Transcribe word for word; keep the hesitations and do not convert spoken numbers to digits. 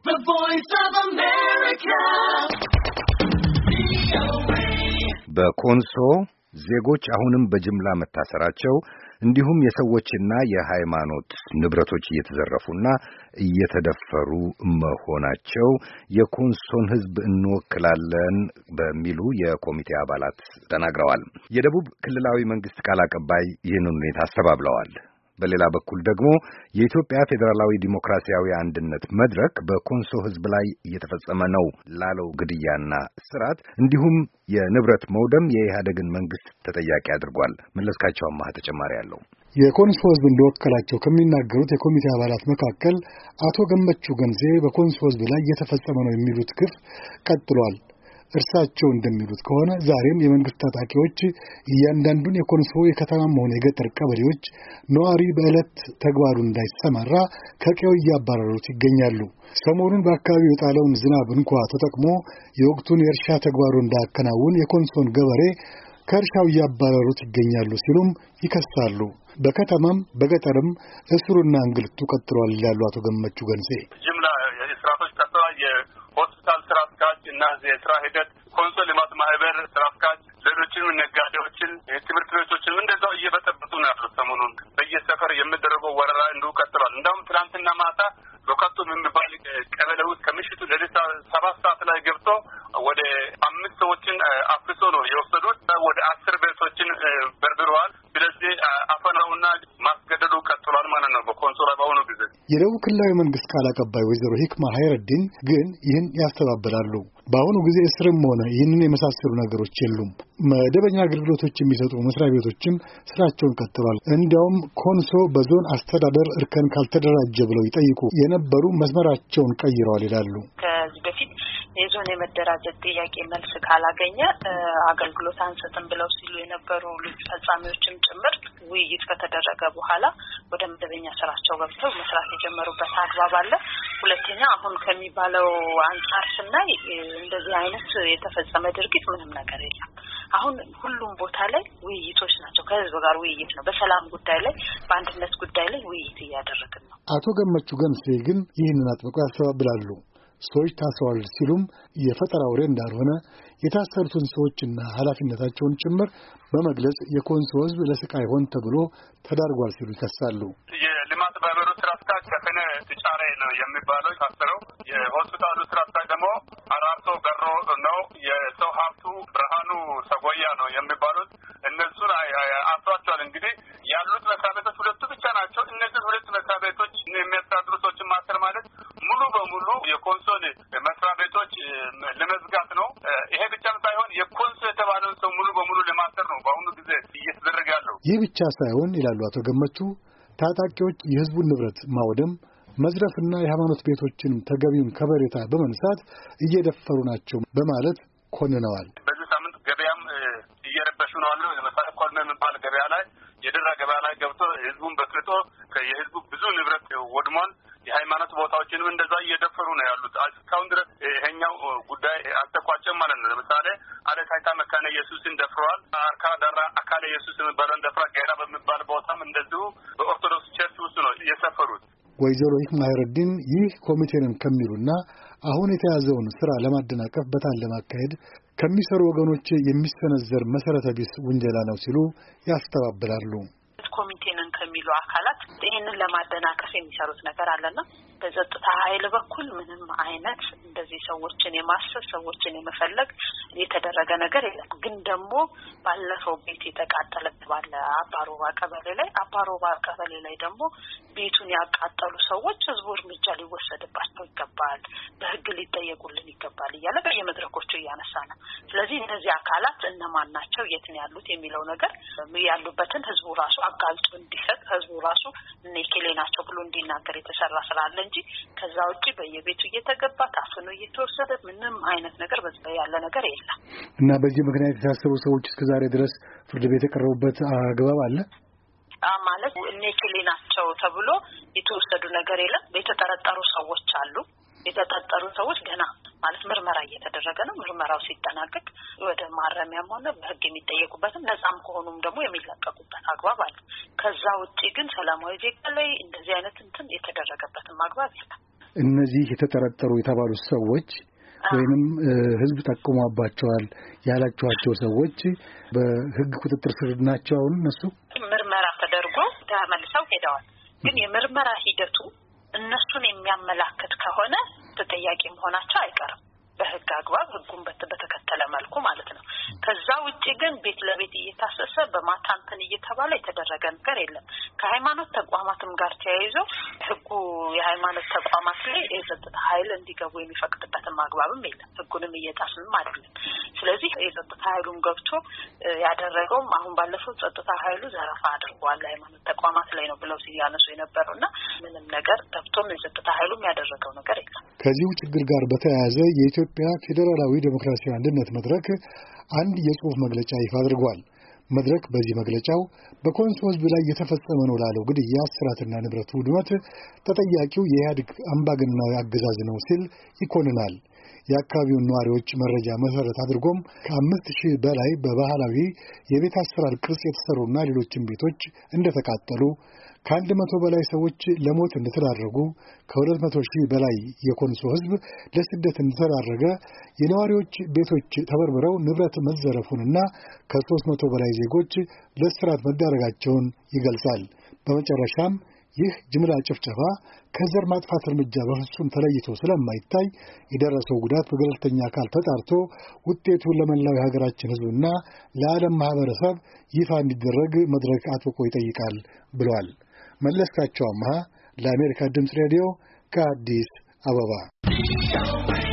The Voice of America. በኮንሶ ዜጎች አሁንም በጅምላ መታሰራቸው እንዲሁም የሰዎችና የሃይማኖት ንብረቶች እየተዘረፉና እየተደፈሩ መሆናቸው የኮንሶን ሕዝብ እንወክላለን በሚሉ የኮሚቴ አባላት ተናግረዋል። የደቡብ ክልላዊ መንግስት ቃል አቀባይ ይህንን ሁኔታ አስተባብለዋል። በሌላ በኩል ደግሞ የኢትዮጵያ ፌዴራላዊ ዲሞክራሲያዊ አንድነት መድረክ በኮንሶ ሕዝብ ላይ እየተፈጸመ ነው ላለው ግድያና እስራት እንዲሁም የንብረት መውደም የኢህአዴግን መንግስት ተጠያቂ አድርጓል። መለስካቸው አማሃ ተጨማሪ አለው። የኮንሶ ሕዝብ እንደወከላቸው ከሚናገሩት የኮሚቴ አባላት መካከል አቶ ገመቹ ገንዜ በኮንሶ ሕዝብ ላይ እየተፈጸመ ነው የሚሉት ግፍ ቀጥሏል። እርሳቸው እንደሚሉት ከሆነ ዛሬም የመንግስት ታጣቂዎች እያንዳንዱን የኮንሶ የከተማም ሆነ የገጠር ቀበሌዎች ነዋሪ በዕለት ተግባሩ እንዳይሰማራ ከቀዬው እያባረሩት ይገኛሉ። ሰሞኑን በአካባቢው የጣለውን ዝናብ እንኳ ተጠቅሞ የወቅቱን የእርሻ ተግባሩ እንዳያከናውን የኮንሶን ገበሬ ከእርሻው እያባረሩት ይገኛሉ ሲሉም ይከሳሉ። በከተማም በገጠርም እስሩና እንግልቱ ቀጥሏል ይላሉ አቶ ገመቹ ገንዜ። ጅምላ የስራቶች ቀጥሏል። የሆስፒታል ስራ አስኪያጅ እና የስራ ሂደት ኮንሶ ልማት ማህበር ስራ አስኪያጅ፣ ሌሎችም ነጋዴዎችን፣ ትምህርት ቤቶችን እንደዛው እየበጠበጡ ነው ያሉት። ሰሞኑን በየሰፈር የሚደረገው ወረራ እንዲሁ ቀጥሏል። እንደውም ትናንትና ማታ ሎካቶም የሚባል ቀበሌ ውስጥ ከምሽቱ ሌሊት ሰባት ሰዓት ላይ ገብቶ ወደ አምስት ሰዎችን አፍሶ ነው የወሰዱት። ወደ አስር ቤቶችን በርብረዋል። ስለዚህ አፈናውና ማስገደዱ ቀጥሏል ማለት ነው በኮንሶ ላይ በአሁኑ ጊዜ። የደቡብ ክልላዊ መንግስት ቃል አቀባይ ወይዘሮ ሂክማ ሀይረዲን ግን ይህን ያስተባብላሉ። በአሁኑ ጊዜ እስርም ሆነ ይህንን የመሳሰሉ ነገሮች የሉም። መደበኛ አገልግሎቶች የሚሰጡ መስሪያ ቤቶችም ስራቸውን ቀጥሏል። እንዲያውም ኮንሶ በዞን አስተዳደር እርከን ካልተደራጀ ብለው ይጠይቁ የነበሩ መስመራቸውን ቀይረዋል ይላሉ። ከዚህ በፊት የዞን የመደራጀት ጥያቄ መልስ ካላገኘ አገልግሎት አንሰጥም ብለው ሲሉ የነበሩ ልዩ ፈጻሚዎችም ጭምር ውይይት ከተደረገ በኋላ ወደ መደበኛ ስራቸው ገብተው መስራት የጀመሩበት አግባብ አለ። ሁለተኛ አሁን ከሚባለው አንጻር ስናይ እንደዚህ አይነት የተፈጸመ ድርጊት ምንም ነገር የለም። አሁን ሁሉም ቦታ ላይ ውይይቶች ናቸው። ከህዝብ ጋር ውይይት ነው። በሰላም ጉዳይ ላይ በአንድነት ጉዳይ ላይ ውይይት እያደረግን ነው። አቶ ገመቹ ገንሴ ግን ይህንን አጥብቀው ያስተባብላሉ። ሰዎች ታስረዋል ሲሉም የፈጠራ ወሬ እንዳልሆነ የታሰሩትን ሰዎችና ኃላፊነታቸውን ጭምር በመግለጽ የኮንሶ ሕዝብ ለስቃይ ሆን ተብሎ ተዳርጓል ሲሉ ይከሳሉ። የልማት ማህበሩ ስራ አስኪያጅ ከፈነ ትጫሬ ነው የሚባለው ታሰረው። የሆስፒታሉ ስራ አስኪያጅ ደግሞ አራርሶ ገሮ ነው። የሰው ሀብቱ ብርሃኑ ሰጎያ ነው የሚባሉት። እነሱን አስሯቸዋል። እንግዲህ ያሉት መስሪያ ቤቶች ሁለቱ ብቻ ናቸው። እነዚህ ሁለት መስሪያ ቤቶች የሚያስተዳድሩ ሰዎችን ማሰር ማለት ሙሉ በሙሉ የኮንሶን መስሪያ ቤቶች ለመዝጋት ነው። ይሄ ብቻም ሳይሆን የኮንሶ የተባለውን ሰው ሙሉ በሙሉ ለማሰር ነው በአሁኑ ጊዜ እየተደረገ ያለው። ይህ ብቻ ሳይሆን ይላሉ አቶ ገመቹ፣ ታጣቂዎች የህዝቡን ንብረት ማውደም፣ መዝረፍና የሃይማኖት ቤቶችን ተገቢውን ከበሬታ በመንሳት እየደፈሩ ናቸው በማለት ኮንነዋል። በዚህ ሳምንት ገበያም እየረበሹ ነው አሉ። ለምሳሌ ኮልሜ የሚባል ገበያ ላይ የደራ ገበያ ላይ ገብቶ ህዝቡን በክርቶ የህዝቡ ብዙ ንብረት ወድሟል። የሃይማኖት ቦታዎችንም እንደዛ እየደፈሩ ነው ያሉት። እስካሁን ድረስ ይሄኛው ጉዳይ አልተቋጨም ማለት ነው። ለምሳሌ አለካይታ መካነ ኢየሱስን ደፍረዋል። አርካ ዳራ አካለ ኢየሱስ የሚባለው ደፍራ ገራ በሚባል ቦታም እንደዚሁ በኦርቶዶክስ ቸርች ውስጥ ነው የሰፈሩት። ወይዘሮ ሂክማ ሀይረዲን ይህ ኮሚቴንን ከሚሉና አሁን የተያዘውን ስራ ለማደናቀፍ በታለመ አካሄድ ከሚሰሩ ወገኖች የሚሰነዘር መሰረተ ቢስ ውንጀላ ነው ሲሉ ያስተባብላሉ። ኮሚቴንን ከሚሉ አካላት ይህንን ለማደናቀፍ የሚሰሩት ነገር አለና በጸጥታ ኃይል በኩል ምንም አይነት እንደዚህ ሰዎችን የማሰብ ሰዎችን የመፈለግ የተደረገ ነገር የለም። ግን ደግሞ ባለፈው ቤት የተቃጠለ ባለ አባሮባ ቀበሌ ላይ አባሮባ ቀበሌ ላይ ደግሞ ቤቱን ያቃጠሉ ሰዎች ህዝቡ እርምጃ ሊወሰድባቸው ይገባል፣ በህግ ሊጠየቁልን ይገባል እያለ በየመድረኮቹ እያነሳ ነው። ስለዚህ እነዚህ አካላት እነማን ናቸው፣ የት ነው ያሉት የሚለው ነገር ያሉበትን ህዝቡ ራሱ አጋልጦ እንዲሰጥ ህዝቡ ራሱ እነኬሌ ናቸው ብሎ እንዲናገር የተሰራ ስላለ እንጂ ከዛ ውጪ በየቤቱ እየተገባ ታፍኖ እየተወሰደ ምንም አይነት ነገር በዛ ያለ ነገር የለም። እና በዚህ ምክንያት የታሰሩ ሰዎች እስከዛሬ ድረስ ፍርድ ቤት የቀረቡበት አግባብ አለ ማለት እነኬሌ ናቸው ተብሎ የተወሰዱ ነገር የለም። የተጠረጠሩ ሰዎች አሉ። የተጠረጠሩ ሰዎች ገና ማለት ምርመራ እየተደረገ ነው። ምርመራው ሲጠናቀቅ ወደ ማረሚያም ሆነ በህግ የሚጠየቁበትም ነፃም ከሆኑም ደግሞ የሚለቀቁበት አግባብ አለ። ከዛ ውጪ ግን ሰላማዊ ዜጋ ላይ እንደዚህ አይነት እንትን የተደረገበትም አግባብ የለም። እነዚህ የተጠረጠሩ የተባሉት ሰዎች ወይንም ህዝብ ተቆሟባቸዋል ያላችኋቸው ሰዎች በህግ ቁጥጥር ስር ናቸው? አሁን እነሱ ምርመራ ተደርጎ ተመልሰው ሄደዋል። ግን የምርመራ ሂደቱ እነሱን የሚያመላክት ከሆነ ተጠያቂ መሆናቸው አይቀርም በህግ አግባብ ህጉን በተከተለ መልኩ ማለት ነው። ከዛ ውጪ ግን ቤት ለቤት እየታሰሰ በማታንተን እየተባለ የተደረገ ነገር የለም። ከሃይማኖት ተቋማትም ጋር ተያይዞ ህጉ የሃይማኖት ተቋማት ላይ የጸጥታ ኃይል እንዲገቡ የሚፈቅድበትም አግባብም የለም። ህጉንም እየጣስንም አይደለም። ስለዚህ የጸጥታ ኃይሉን ገብቶ ያደረገውም አሁን ባለፈው ጸጥታ ኃይሉ ዘረፋ አድርጓል ሃይማኖት ተቋማት ላይ ነው ብለው ሲያነሱ የነበረውና ምንም ነገር ገብቶም የጸጥታ ኃይሉም ያደረገው ነገር የለም። ከዚሁ ችግር ጋር በተያያዘ የኢትዮጵያ ፌዴራላዊ ዴሞክራሲያዊ አንድነት መድረክ አንድ የጽሑፍ መግለጫ ይፋ አድርጓል። መድረክ በዚህ መግለጫው በኮንሶ ህዝብ ላይ የተፈጸመ ነው ላለው ግድያ፣ እስራትና ንብረት ውድመት ተጠያቂው የኢህአዴግ አምባገነናዊ አገዛዝ ነው ሲል ይኮንናል። የአካባቢውን ነዋሪዎች መረጃ መሰረት አድርጎም ከአምስት ሺህ በላይ በባህላዊ የቤት አሰራር ቅርጽ የተሰሩና ሌሎችም ቤቶች እንደተቃጠሉ፣ ከአንድ መቶ በላይ ሰዎች ለሞት እንደተዳረጉ፣ ከሁለት መቶ ሺህ በላይ የኮንሶ ህዝብ ለስደት እንደተዳረገ፣ የነዋሪዎች ቤቶች ተበርብረው ንብረት መዘረፉንና ከሦስት መቶ በላይ ዜጎች ለእስራት መዳረጋቸውን ይገልጻል። በመጨረሻም ይህ ጅምላ ጭፍጨፋ ከዘር ማጥፋት እርምጃ በፍጹም ተለይቶ ስለማይታይ የደረሰው ጉዳት በገለልተኛ አካል ተጣርቶ ውጤቱ ለመላው የሀገራችን ህዝብና ለዓለም ማህበረሰብ ይፋ እንዲደረግ መድረክ አጥብቆ ይጠይቃል ብሏል። መለስካቸው አምሃ ለአሜሪካ ድምፅ ሬዲዮ ከአዲስ አበባ